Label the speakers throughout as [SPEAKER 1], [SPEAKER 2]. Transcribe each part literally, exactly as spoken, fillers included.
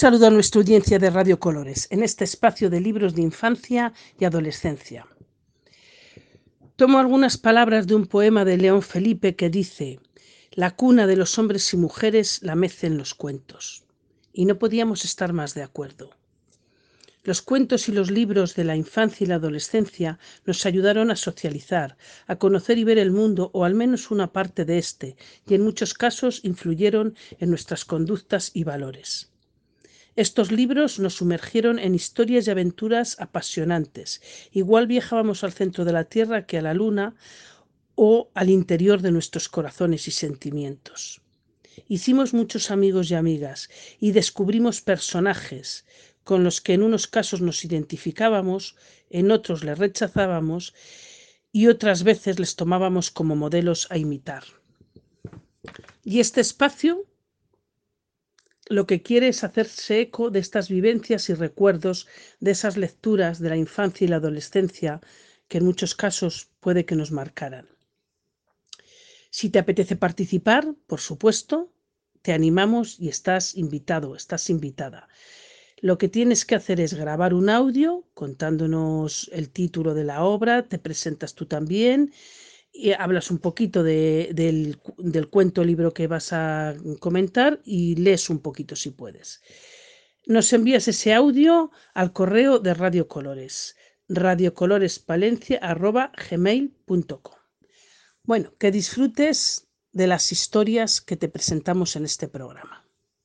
[SPEAKER 1] saludo a nuestra audiencia de Radio Colores en este espacio de libros de infancia y adolescencia. Tomo algunas palabras de un poema de León Felipe que dice: la cuna de los hombres y mujeres la mecen los cuentos. Y no podíamos estar más de acuerdo. Los cuentos y los libros de la infancia y la adolescencia nos ayudaron a socializar, a conocer y ver el mundo, o al menos una parte de este, y en muchos casos influyeron en nuestras conductas y valores. Estos libros nos sumergieron en historias y aventuras apasionantes. Igual viajábamos al centro de la Tierra que a la Luna o al interior de nuestros corazones y sentimientos. Hicimos muchos amigos y amigas y descubrimos personajes con los que en unos casos nos identificábamos, en otros les rechazábamos y otras veces les tomábamos como modelos a imitar. Y este espacio lo que quiere es hacerse eco de estas vivencias y recuerdos, de esas lecturas de la infancia y la adolescencia que en muchos casos puede que nos marcaran. Si te apetece participar, por supuesto, te animamos y estás invitado, estás invitada. Lo que tienes que hacer es grabar un audio contándonos el título de la obra, te presentas tú también y hablas un poquito de, del, del cuento libro que vas a comentar y lees un poquito si puedes. Nos envías ese audio al correo de Radio Colores, radiocolorespalencia arroba gmail punto com. Bueno, que disfrutes de las historias que te presentamos en este programa.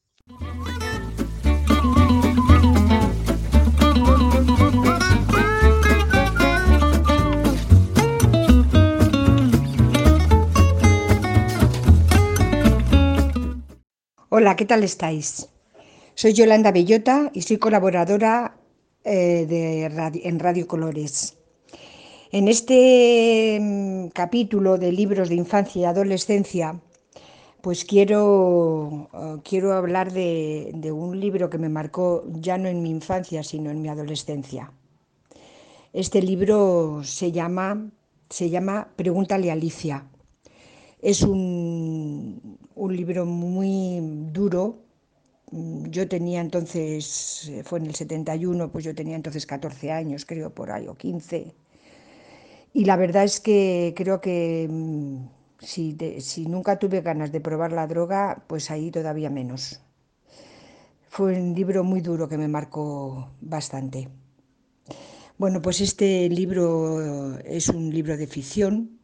[SPEAKER 2] Hola, ¿qué tal estáis? Soy Yolanda Bellota y soy colaboradora eh, de radio, en Radio Colores. En este mm, capítulo de libros de infancia y adolescencia, pues quiero, uh, quiero hablar de, de un libro que me marcó ya no en mi infancia, sino en mi adolescencia. Este libro se llama, se llama Pregúntale a Alicia. Es un, un libro muy duro. Yo tenía entonces, fue en el setenta y uno, pues yo tenía entonces catorce años, creo, por ahí, o quince. Y la verdad es que creo que si, de, si nunca tuve ganas de probar la droga, pues ahí todavía menos. Fue un libro muy duro que me marcó bastante. Bueno, pues este libro es un libro de ficción,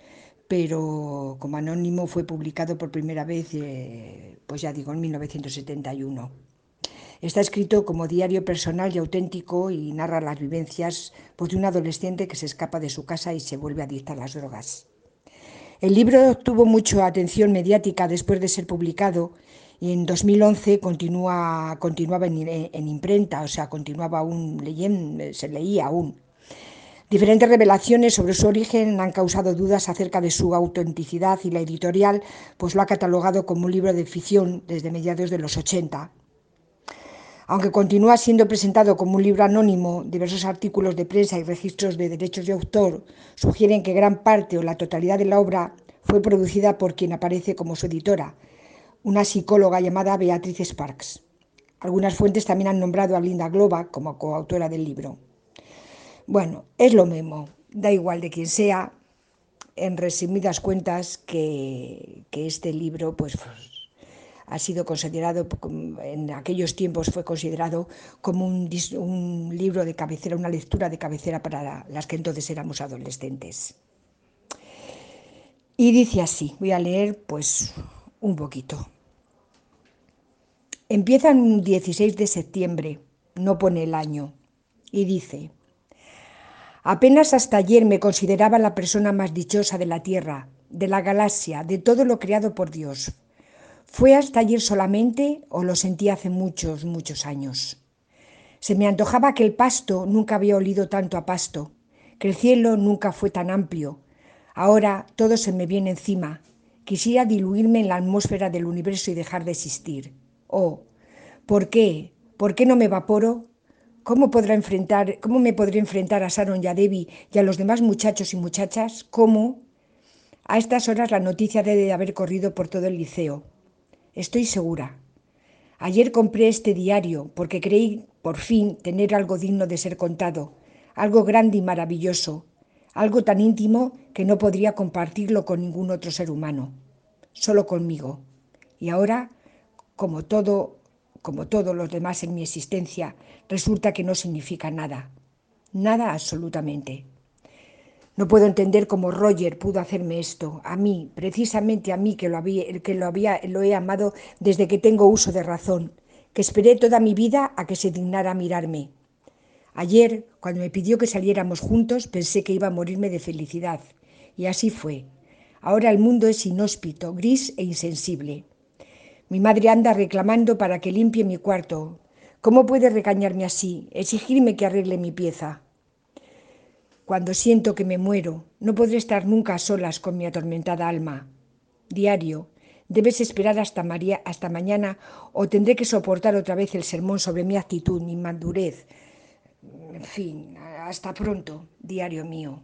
[SPEAKER 2] pero como anónimo fue publicado por primera vez, eh, pues ya digo, en mil novecientos setenta y uno. Está escrito como diario personal y auténtico y narra las vivencias pues, de un adolescente que se escapa de su casa y se vuelve adicta a las drogas. El libro tuvo mucha atención mediática después de ser publicado y en dos mil once continúa, continuaba en, en imprenta, o sea, continuaba aún leyendo, se leía aún. Diferentes revelaciones sobre su origen han causado dudas acerca de su autenticidad y la editorial pues lo ha catalogado como un libro de ficción desde mediados de los ochenta. Aunque continúa siendo presentado como un libro anónimo, diversos artículos de prensa y registros de derechos de autor sugieren que gran parte o la totalidad de la obra fue producida por quien aparece como su editora, una psicóloga llamada Beatriz Sparks. Algunas fuentes también han nombrado a Linda Glover como coautora del libro. Bueno, es lo mismo, da igual de quién sea, en resumidas cuentas que, que este libro pues, ha sido considerado, en aquellos tiempos fue considerado como un, un libro de cabecera, una lectura de cabecera para las que entonces éramos adolescentes. Y dice así, voy a leer pues un poquito. Empieza un dieciséis de septiembre, no pone el año, y dice: apenas hasta ayer me consideraba la persona más dichosa de la Tierra, de la galaxia, de todo lo creado por Dios. ¿Fue hasta ayer solamente o lo sentí hace muchos, muchos años? Se me antojaba que el pasto nunca había olido tanto a pasto, que el cielo nunca fue tan amplio. Ahora todo se me viene encima. Quisiera diluirme en la atmósfera del universo y dejar de existir. Oh, ¿por qué? ¿Por qué no me evaporo? ¿Cómo, podrá enfrentar, ¿Cómo me podré enfrentar a Sharon y a Debbie y a los demás muchachos y muchachas? ¿Cómo? A estas horas la noticia debe de haber corrido por todo el liceo. Estoy segura. Ayer compré este diario porque creí por fin tener algo digno de ser contado, algo grande y maravilloso, algo tan íntimo que no podría compartirlo con ningún otro ser humano, solo conmigo. Y ahora, como todo, como todos los demás en mi existencia, resulta que no significa nada, nada absolutamente. No puedo entender cómo Roger pudo hacerme esto, a mí, precisamente a mí que lo había, que lo había, lo he amado desde que tengo uso de razón, que esperé toda mi vida a que se dignara a mirarme. Ayer, cuando me pidió que saliéramos juntos, pensé que iba a morirme de felicidad, y así fue. Ahora el mundo es inhóspito, gris e insensible. Mi madre anda reclamando para que limpie mi cuarto. ¿Cómo puede regañarme así, exigirme que arregle mi pieza? Cuando siento que me muero, no podré estar nunca a solas con mi atormentada alma. Diario, debes esperar hasta, María, hasta mañana o tendré que soportar otra vez el sermón sobre mi actitud, mi madurez. En fin, hasta pronto, diario mío.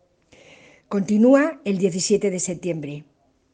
[SPEAKER 2] Continúa el diecisiete de septiembre.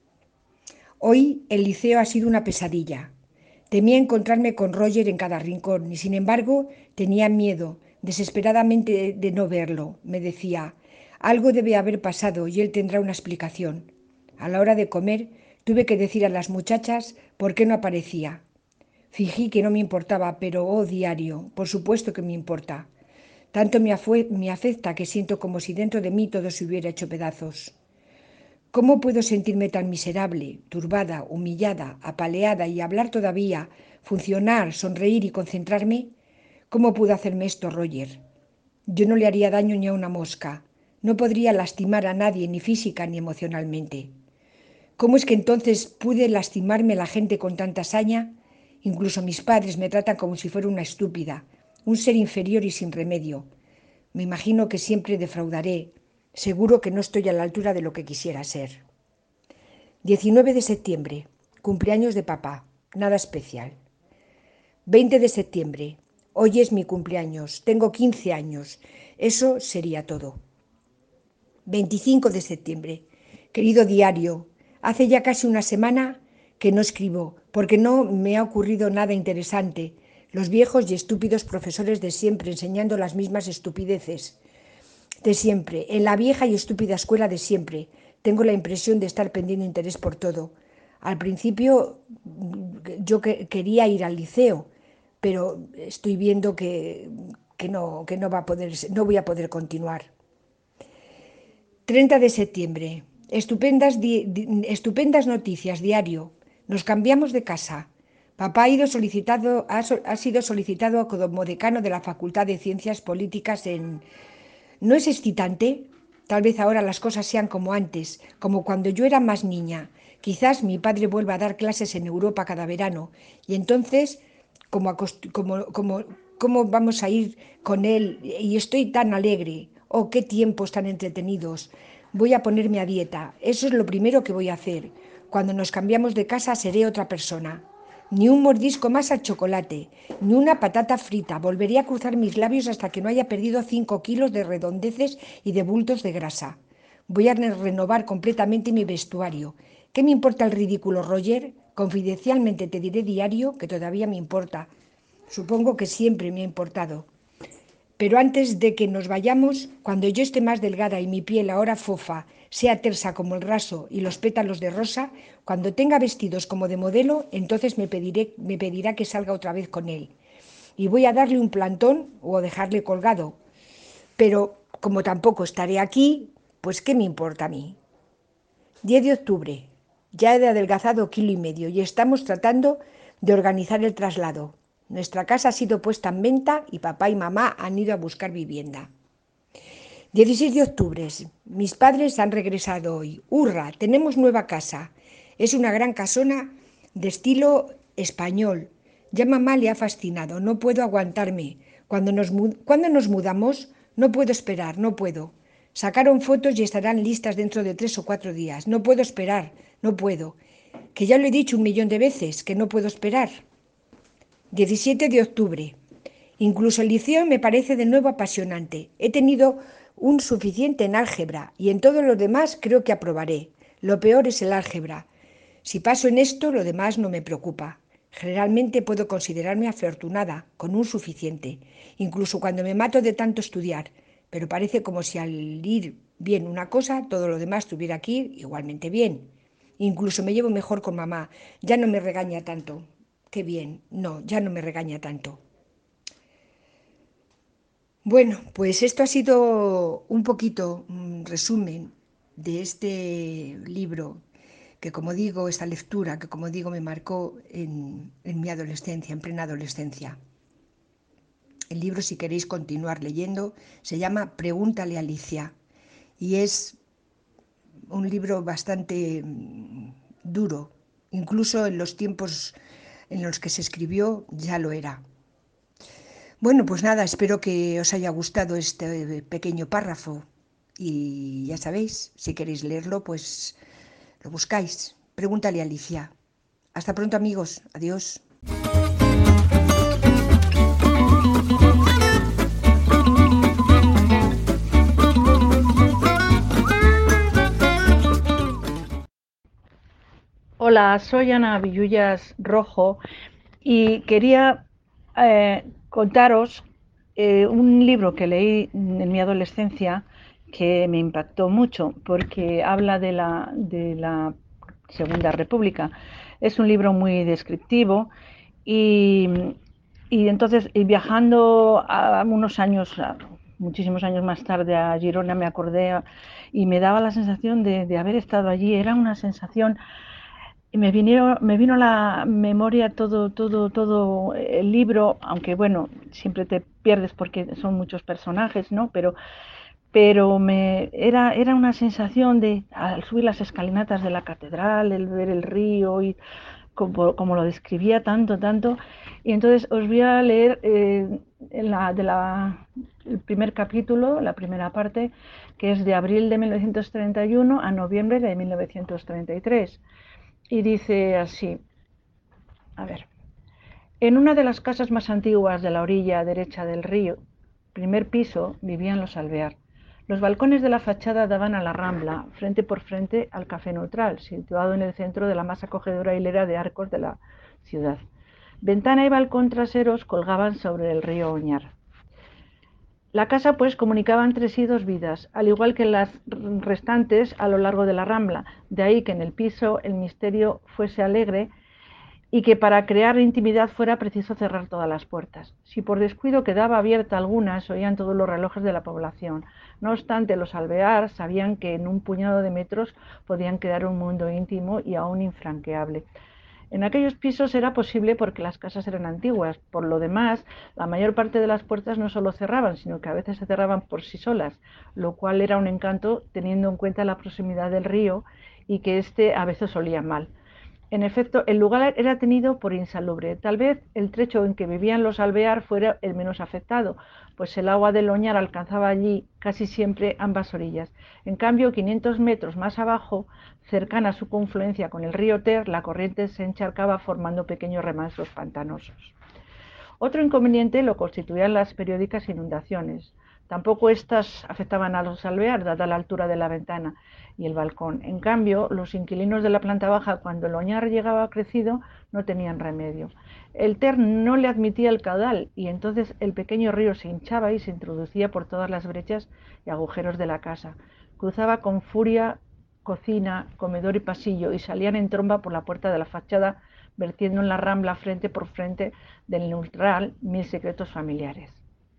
[SPEAKER 2] Hoy el liceo ha sido una pesadilla. Temía encontrarme con Roger en cada rincón y sin embargo tenía miedo, desesperadamente, de no verlo. Me decía, algo debe haber pasado y él tendrá una explicación. A la hora de comer tuve que decir a las muchachas por qué no aparecía. Fingí que no me importaba, pero oh diario, por supuesto que me importa. Tanto me, me afecta que siento como si dentro de mí todo se hubiera hecho pedazos. ¿Cómo puedo sentirme tan miserable, turbada, humillada, apaleada y hablar todavía, funcionar, sonreír y concentrarme? ¿Cómo pudo hacerme esto, Roger? Yo no le haría daño ni a una mosca. No podría lastimar a nadie, ni física ni emocionalmente. ¿Cómo es que entonces pude lastimarme a la gente con tanta saña? Incluso mis padres me tratan como si fuera una estúpida, un ser inferior y sin remedio. Me imagino que siempre defraudaré. Seguro que no estoy a la altura de lo que quisiera ser. diecinueve de septiembre. Cumpleaños de papá. Nada especial. veinte de septiembre. Hoy es mi cumpleaños. Tengo quince años. Eso sería todo. veinticinco de septiembre. Querido diario, hace ya casi una semana que no escribo, porque no me ha ocurrido nada interesante. Los viejos y estúpidos profesores de siempre enseñando las mismas estupideces de siempre, en la vieja y estúpida escuela de siempre. Tengo la impresión de estar perdiendo interés por todo. Al principio yo que quería ir al liceo, pero estoy viendo que, que, no, que no, va a poder, no voy a poder continuar. treinta de septiembre. Estupendas, di, di, estupendas noticias, diario. Nos cambiamos de casa. Papá ha, ido solicitado, ha, ha sido solicitado como decano de la Facultad de Ciencias Políticas en... ¿No es excitante? Tal vez ahora las cosas sean como antes, como cuando yo era más niña. Quizás mi padre vuelva a dar clases en Europa cada verano. Y entonces, como, como, como, ¿cómo vamos a ir con él? Y estoy tan alegre. Oh, qué tiempos tan entretenidos. Voy a ponerme a dieta. Eso es lo primero que voy a hacer. Cuando nos cambiamos de casa seré otra persona. Ni un mordisco más al chocolate, ni una patata frita. Volveré a cruzar mis labios hasta que no haya perdido cinco kilos de redondeces y de bultos de grasa. Voy a renovar completamente mi vestuario. ¿Qué me importa el ridículo, Roger? Confidencialmente te diré, diario, que todavía me importa. Supongo que siempre me ha importado. Pero antes de que nos vayamos, cuando yo esté más delgada y mi piel ahora fofa sea tersa como el raso y los pétalos de rosa, cuando tenga vestidos como de modelo, entonces me, pediré, me pedirá que salga otra vez con él. Y voy a darle un plantón o dejarle colgado. Pero como tampoco estaré aquí, pues ¿qué me importa a mí? diez de octubre. Ya he adelgazado kilo y medio y estamos tratando de organizar el traslado. Nuestra casa ha sido puesta en venta y papá y mamá han ido a buscar vivienda. dieciséis de octubre. Mis padres han regresado hoy. ¡Hurra! Tenemos nueva casa. Es una gran casona de estilo español. Ya mamá le ha fascinado. No puedo aguantarme. Cuando nos, cuando nos mudamos, no puedo esperar, no puedo. Sacaron fotos y estarán listas dentro de tres o cuatro días. No puedo esperar, no puedo. Que ya lo he dicho un millón de veces, que no puedo esperar. diecisiete de octubre. Incluso el liceo me parece de nuevo apasionante. He tenido un suficiente en álgebra y en todo lo demás creo que aprobaré. Lo peor es el álgebra. Si paso en esto, lo demás no me preocupa. Generalmente puedo considerarme afortunada, con un suficiente, incluso cuando me mato de tanto estudiar, pero parece como si al ir bien una cosa, todo lo demás tuviera que ir igualmente bien. Incluso me llevo mejor con mamá, ya no me regaña tanto. Qué bien, no, ya no me regaña tanto. Bueno, pues esto ha sido un poquito un resumen de este libro que, como digo, esta lectura que, como digo, me marcó en, en mi adolescencia, en plena adolescencia. El libro, si queréis continuar leyendo, se llama Pregúntale a Alicia y es un libro bastante mm, duro, incluso en los tiempos en los que se escribió ya lo era. Bueno, pues nada, espero que os haya gustado este pequeño párrafo y ya sabéis, si queréis leerlo, pues lo buscáis. Pregúntale a Alicia. Hasta pronto, amigos. Adiós.
[SPEAKER 3] Hola, soy Ana Villullas Rojo y quería eh, contaros eh, un libro que leí en mi adolescencia que me impactó mucho porque habla de la, de la Segunda República. Es un libro muy descriptivo y, y entonces y viajando a unos años, a muchísimos años más tarde a Girona, me acordé y me daba la sensación de, de haber estado allí. Era una sensación. Y me vinieron, me vino a la memoria todo, todo, todo el libro, aunque bueno, siempre te pierdes porque son muchos personajes, ¿no? Pero, pero me era, era una sensación de al subir las escalinatas de la catedral, el ver el río y como, como lo describía tanto, tanto. Y entonces os voy a leer eh, en la, de la, el primer capítulo, la primera parte, que es de abril de mil novecientos treinta y uno a noviembre de mil novecientos treinta y tres. Y dice así, a ver, en una de las casas más antiguas de la orilla derecha del río, primer piso, vivían los Alvear. Los balcones de la fachada daban a la Rambla, frente por frente al Café Neutral, situado en el centro de la más acogedora hilera de arcos de la ciudad. Ventana y balcón traseros colgaban sobre el río Oñar. La casa, pues, comunicaba entre sí dos vidas, al igual que las restantes a lo largo de la Rambla, de ahí que en el piso el misterio fuese alegre y que para crear intimidad fuera preciso cerrar todas las puertas. Si por descuido quedaba abierta alguna, se oían todos los relojes de la población. No obstante, los Alvear sabían que en un puñado de metros podían quedar un mundo íntimo y aún infranqueable. En aquellos pisos era posible porque las casas eran antiguas. Por lo demás, la mayor parte de las puertas no solo cerraban, sino que a veces se cerraban por sí solas, lo cual era un encanto teniendo en cuenta la proximidad del río y que éste a veces olía mal. En efecto, el lugar era tenido por insalubre. Tal vez el trecho en que vivían los Alvear fuera el menos afectado, pues el agua del Oñar alcanzaba allí casi siempre ambas orillas. En cambio, quinientos metros más abajo, cercana a su confluencia con el río Ter, la corriente se encharcaba formando pequeños remansos pantanosos. Otro inconveniente lo constituían las periódicas inundaciones. Tampoco estas afectaban a los Alvear, dada la altura de la ventana y el balcón. En cambio, los inquilinos de la planta baja, cuando el Oñar llegaba crecido, no tenían remedio. El Ter no le admitía el caudal y entonces el pequeño río se hinchaba y se introducía por todas las brechas y agujeros de la casa. Cruzaba con furia cocina, comedor y pasillo y salían en tromba por la puerta de la fachada, vertiendo en la Rambla frente por frente del Neutral mil secretos familiares.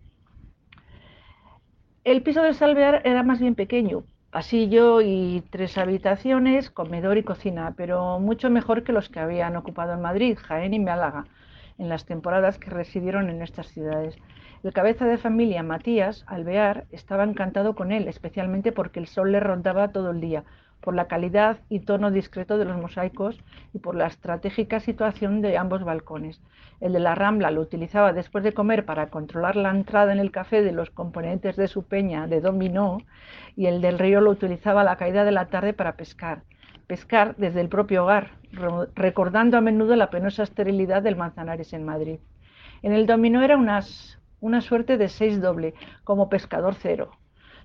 [SPEAKER 3] El piso de Alvear era más bien pequeño, pasillo y tres habitaciones, comedor y cocina, pero mucho mejor que los que habían ocupado en Madrid, Jaén y Málaga, en las temporadas que residieron en estas ciudades. El cabeza de familia, Matías Alvear, estaba encantado con él, especialmente porque el sol le rondaba todo el día, por la calidad y tono discreto de los mosaicos y por la estratégica situación de ambos balcones. El de la Rambla lo utilizaba después de comer para controlar la entrada en el café de los componentes de su peña de dominó, y el del río lo utilizaba a la caída de la tarde para pescar. Pescar desde el propio hogar, recordando a menudo la penosa esterilidad del Manzanares en Madrid. En el dominó era unas, una suerte de seis doble, como pescador cero.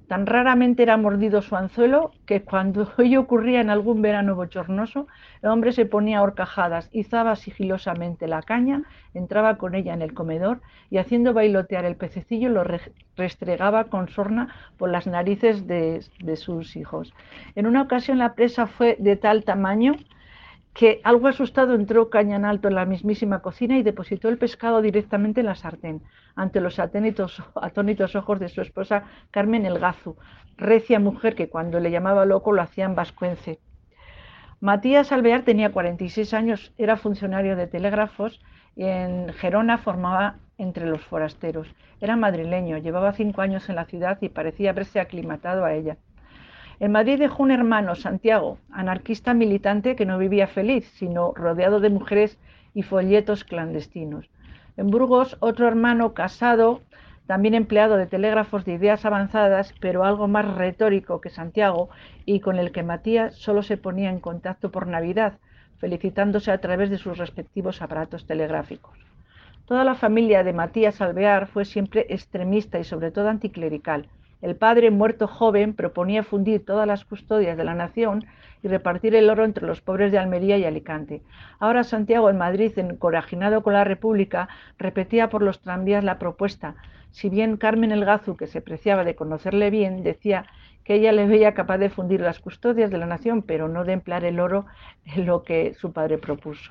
[SPEAKER 3] Tan raramente era mordido su anzuelo que cuando ello ocurría en algún verano bochornoso, el hombre se ponía a horcajadas, izaba sigilosamente la caña, entraba con ella en el comedor y haciendo bailotear el pececillo lo restregaba con sorna por las narices de, de sus hijos. En una ocasión la presa fue de tal tamaño que, algo asustado, entró caña en alto en la mismísima cocina y depositó el pescado directamente en la sartén, ante los atónitos, atónitos ojos de su esposa Carmen Elgazu, recia mujer que cuando le llamaba loco lo hacía en vascuence. Matías Alvear tenía cuarenta y seis años, era funcionario de telégrafos y en Gerona formaba entre los forasteros. Era madrileño, llevaba cinco años en la ciudad y parecía haberse aclimatado a ella. En Madrid dejó un hermano, Santiago, anarquista militante que no vivía feliz, sino rodeado de mujeres y folletos clandestinos. En Burgos, otro hermano casado, también empleado de telégrafos de ideas avanzadas, pero algo más retórico que Santiago, y con el que Matías solo se ponía en contacto por Navidad, felicitándose a través de sus respectivos aparatos telegráficos. Toda la familia de Matías Alvear fue siempre extremista y sobre todo anticlerical. El padre, muerto joven, proponía fundir todas las custodias de la nación y repartir el oro entre los pobres de Almería y Alicante. Ahora Santiago, en Madrid, encorajinado con la República, repetía por los tranvías la propuesta. Si bien Carmen Elgazu, que se preciaba de conocerle bien, decía que ella le veía capaz de fundir las custodias de la nación, pero no de emplear el oro en lo que su padre propuso.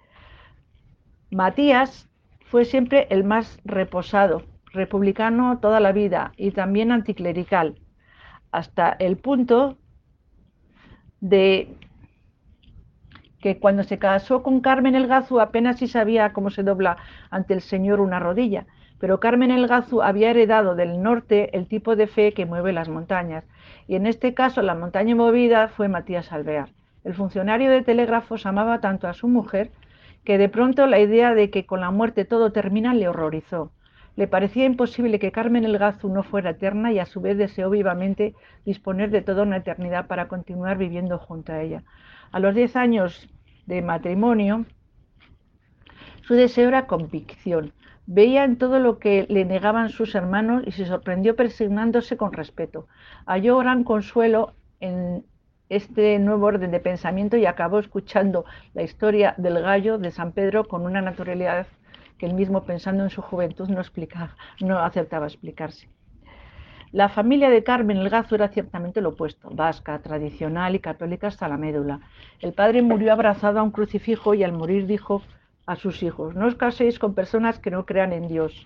[SPEAKER 3] Matías fue siempre el más reposado, republicano toda la vida y también anticlerical, hasta el punto de que cuando se casó con Carmen Elgazu apenas si sabía cómo se dobla ante el Señor una rodilla, pero Carmen Elgazu había heredado del norte el tipo de fe que mueve las montañas, y en este caso la montaña movida fue Matías Alvear. El funcionario de telégrafos amaba tanto a su mujer que de pronto la idea de que con la muerte todo termina le horrorizó. Le parecía imposible que Carmen Elgazu no fuera eterna y a su vez deseó vivamente disponer de toda una eternidad para continuar viviendo junto a ella. A los diez años de matrimonio, su deseo era convicción. Veía en todo lo que le negaban sus hermanos y se sorprendió persignándose con respeto. Halló gran consuelo en este nuevo orden de pensamiento y acabó escuchando la historia del gallo de San Pedro con una naturalidad que él mismo, pensando en su juventud, no, explicaba, no aceptaba explicarse. La familia de Carmen Elgazu era ciertamente lo opuesto, vasca, tradicional y católica hasta la médula. El padre murió abrazado a un crucifijo y al morir dijo a sus hijos: no os caséis con personas que no crean en Dios.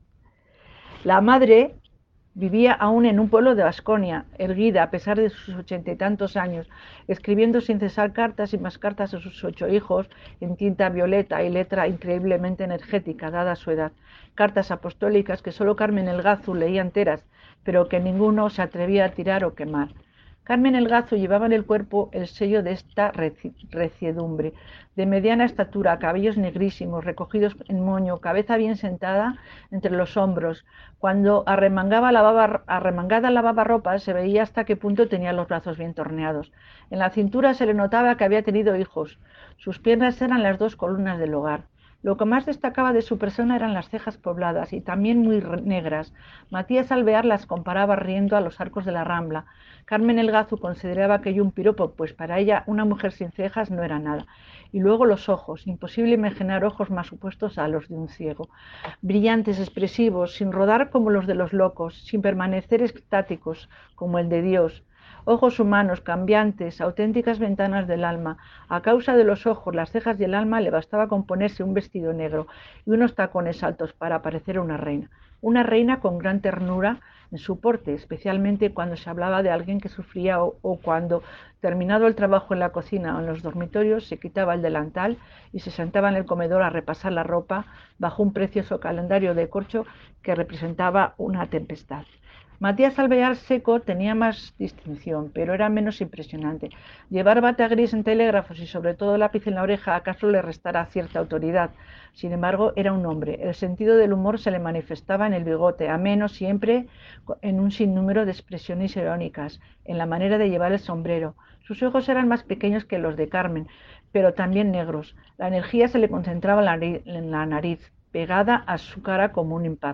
[SPEAKER 3] La madre vivía aún en un pueblo de Baskonia, erguida a pesar de sus ochenta y tantos años, escribiendo sin cesar cartas y más cartas a sus ocho hijos en tinta violeta y letra increíblemente energética, dada su edad. Cartas apostólicas que solo Carmen Elgazu leía enteras, pero que ninguno se atrevía a tirar o quemar. Carmen Elgazu llevaba en el cuerpo el sello de esta reciedumbre, de mediana estatura, cabellos negrísimos, recogidos en moño, cabeza bien sentada entre los hombros. Cuando arremangaba lavaba, arremangada lavaba ropa, se veía hasta qué punto tenía los brazos bien torneados. En la cintura se le notaba que había tenido hijos. Sus piernas eran las dos columnas del hogar. Lo que más destacaba de su persona eran las cejas pobladas y también muy negras. Matías Alvear las comparaba riendo a los arcos de la Rambla. Carmen Elgazu consideraba aquello un piropo, pues para ella una mujer sin cejas no era nada. Y luego los ojos, imposible imaginar ojos más opuestos a los de un ciego. Brillantes, expresivos, sin rodar como los de los locos, sin permanecer estáticos como el de Dios. Ojos humanos, cambiantes, auténticas ventanas del alma. A causa de los ojos, las cejas y el alma le bastaba con ponerse un vestido negro y unos tacones altos para parecer una reina. Una reina con gran ternura en su porte, especialmente cuando se hablaba de alguien que sufría o, o cuando, terminado el trabajo en la cocina o en los dormitorios, se quitaba el delantal y se sentaba en el comedor a repasar la ropa bajo un precioso calendario de corcho que representaba una tempestad. Matías Alvear seco tenía más distinción, pero era menos impresionante. Llevar bata gris en telégrafos y sobre todo lápiz en la oreja acaso le restara cierta autoridad. Sin embargo, era un hombre. El sentido del humor se le manifestaba en el bigote, ameno siempre, en un sinnúmero de expresiones irónicas, en la manera de llevar el sombrero. Sus ojos eran más pequeños que los de Carmen, pero también negros. La energía se le concentraba en la nariz, pegada a su cara como un impacto.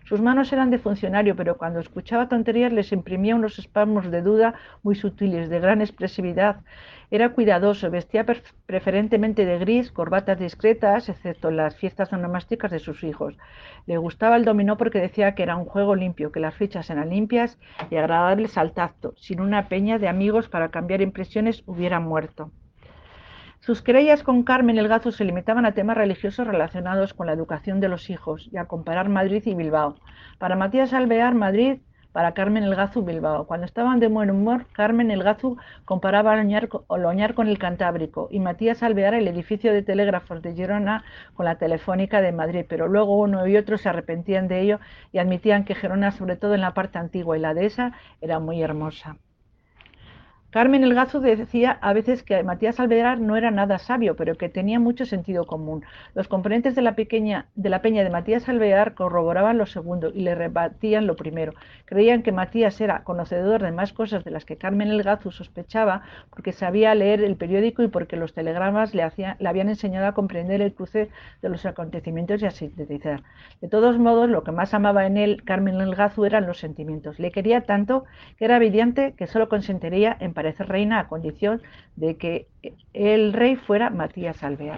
[SPEAKER 3] Sus manos eran de funcionario, pero cuando escuchaba tonterías les imprimía unos espasmos de duda muy sutiles, de gran expresividad. Era cuidadoso, vestía preferentemente de gris, corbatas discretas, excepto en las fiestas onomásticas de sus hijos. Le gustaba el dominó porque decía que era un juego limpio, que las fichas eran limpias y agradables al tacto. Sin una peña de amigos para cambiar impresiones hubiera muerto. Sus querellas con Carmen el Gazu se limitaban a temas religiosos relacionados con la educación de los hijos y a comparar Madrid y Bilbao. Para Matías Alvear, Madrid; para Carmen el Gazu, Bilbao. Cuando estaban de buen humor, Carmen el Gazu comparaba Loñar con el Cantábrico y Matías Alvear el edificio de telégrafos de Gerona con la Telefónica de Madrid, pero luego uno y otro se arrepentían de ello y admitían que Gerona, sobre todo en la parte antigua y la dehesa, era muy hermosa. Carmen el Gazu decía a veces que Matías Alvear no era nada sabio, pero que tenía mucho sentido común. Los componentes de la, pequeña, de la peña de Matías Alvear corroboraban lo segundo y le rebatían lo primero. Creían que Matías era conocedor de más cosas de las que Carmen el Gazu sospechaba, porque sabía leer el periódico y porque los telegramas le, hacían, le habían enseñado a comprender el cruce de los acontecimientos y a sintetizar. De todos modos, lo que más amaba en él Carmen el Gazu eran los sentimientos. Le quería tanto que era evidente que solo consentiría en parecer reina a condición de que el rey fuera Matías Alvear.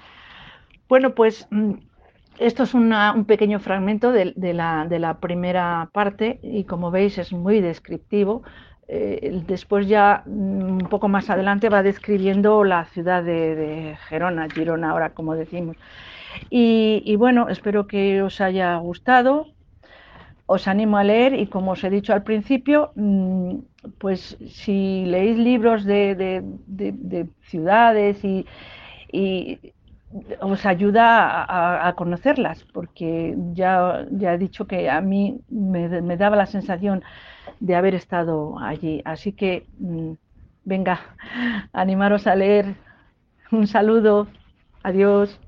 [SPEAKER 3] Bueno, pues esto es una, un pequeño fragmento de, de, la, de la primera parte y como veis es muy descriptivo. Eh, después ya un poco más adelante va describiendo la ciudad de, de Gerona, Girona ahora como decimos. Y, y bueno, espero que os haya gustado. Os animo a leer y como os he dicho al principio, pues si leéis libros de, de, de, de ciudades y, y os ayuda a, a conocerlas, porque ya, ya he dicho que a mí me, me daba la sensación de haber estado allí. Así que venga, animaros a leer. Un saludo, adiós.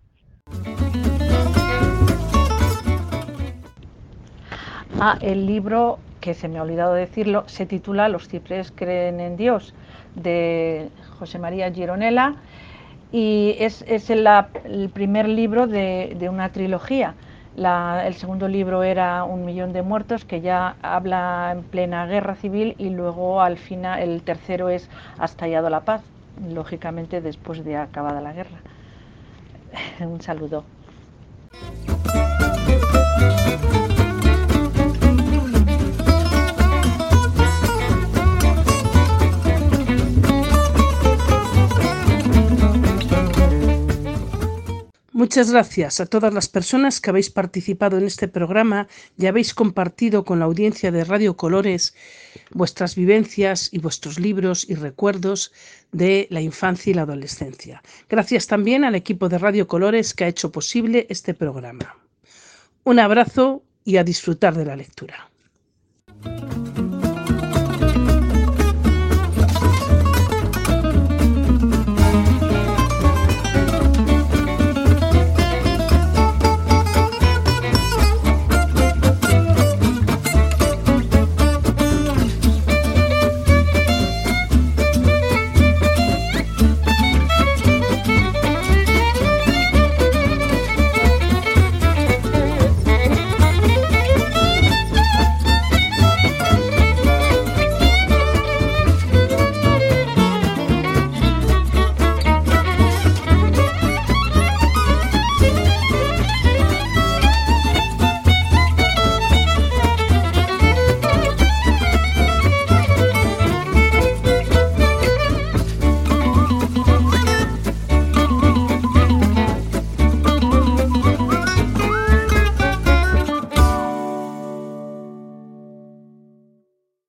[SPEAKER 3] Ah, el libro, que se me ha olvidado decirlo, se titula Los cipreses creen en Dios, de José María Gironella, y es, es el, el primer libro de, de una trilogía. La, el segundo libro era Un millón de muertos, que ya habla en plena guerra civil, y luego al final el tercero es Ha estallado la paz, lógicamente después de acabada la guerra. Un saludo.
[SPEAKER 1] Muchas gracias a todas las personas que habéis participado en este programa y habéis compartido con la audiencia de Radio Colores vuestras vivencias y vuestros libros y recuerdos de la infancia y la adolescencia. Gracias también al equipo de Radio Colores que ha hecho posible este programa. Un abrazo y a disfrutar de la lectura.